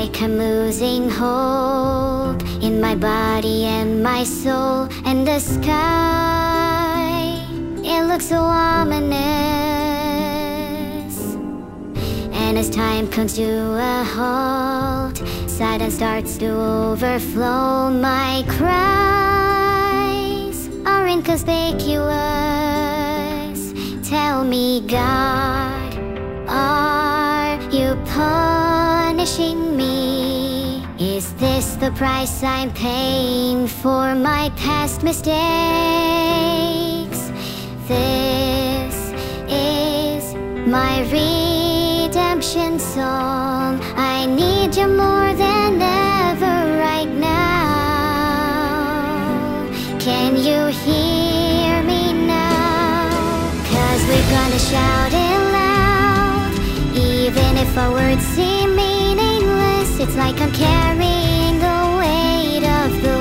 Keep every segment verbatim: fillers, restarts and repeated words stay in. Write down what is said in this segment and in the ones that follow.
like I'm losing hope in my body and my soul. And the sky, it looks so ominous. And as time comes to a halt, silence starts to overflow. My cries are inconspicuous. Tell me, God, are you punishing me? Is this the price I'm paying for my past mistakes? This is my redemption song. I need you more than ever right now. Can you hear me now? 'Cause we're gonna shout it loud. Even if our words seem meaningless, it's like I'm carrying the weight of the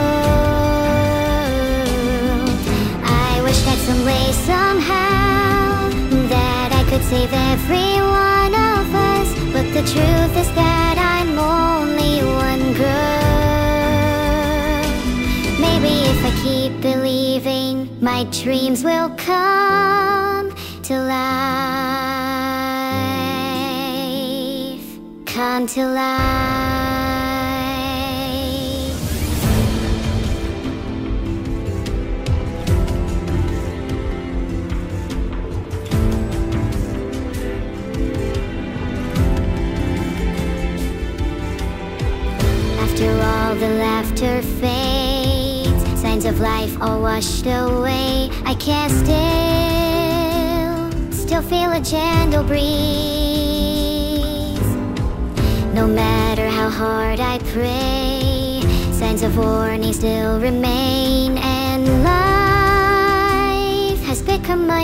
world. I wish that some way, somehow, that I could save every one of us. But the truth is that I'm only one girl. Maybe if I keep believing, my dreams will come to life. Come to life. After all the laughter fades, signs of life all washed away, I can't still, still feel a gentle breeze. No matter how hard I pray, signs of warning still remain. And life has become my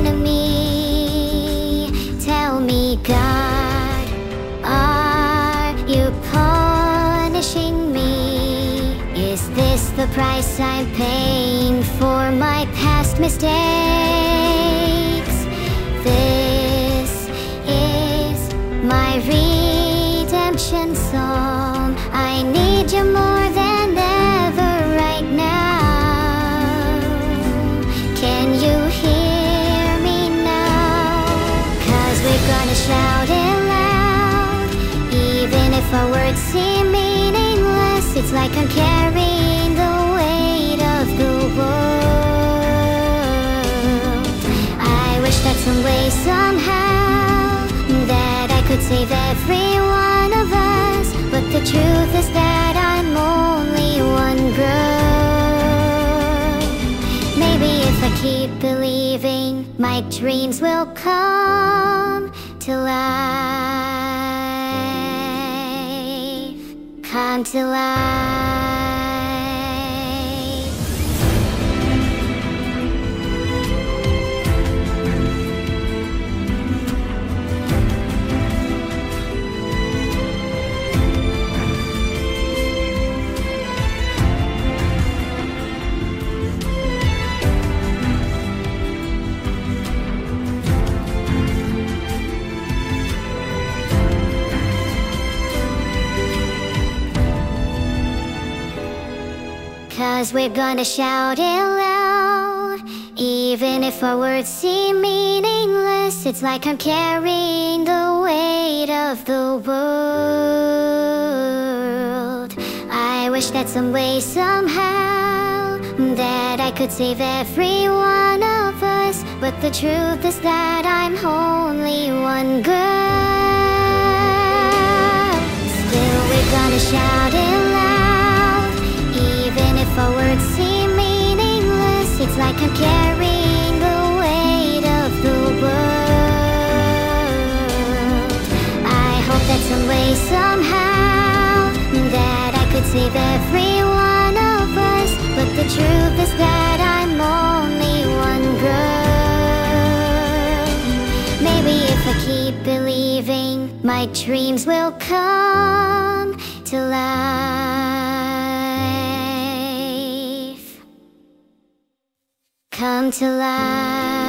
enemy. Tell me, God, are you punishing me? Is this the price I'm paying for my past mistakes? This is my redemption song. I need you more than ever right now. Can you hear me now? 'Cause we're gonna shout it loud. Even if our words seem meaningless, it's like I'm carrying the weight of the world. I wish that some way, somehow, that I could save every one of us. But the truth is that I'm only one girl. Maybe if I keep believing, my dreams will come to life. Come to life. Cause we're gonna shout it loud. Even if our words seem meaningless, it's like I'm carrying the weight of the world. I wish that some way, somehow, that I could save every one of us. But the truth is that I'm only one girl. Still we're gonna shout it loud. Even if our words seem meaningless, it's like I'm carrying the weight of the world. I hope that some way, somehow, that I could save every one of us. But the truth is that I'm only one girl. Maybe if I keep believing, my dreams will come to life. Come to life.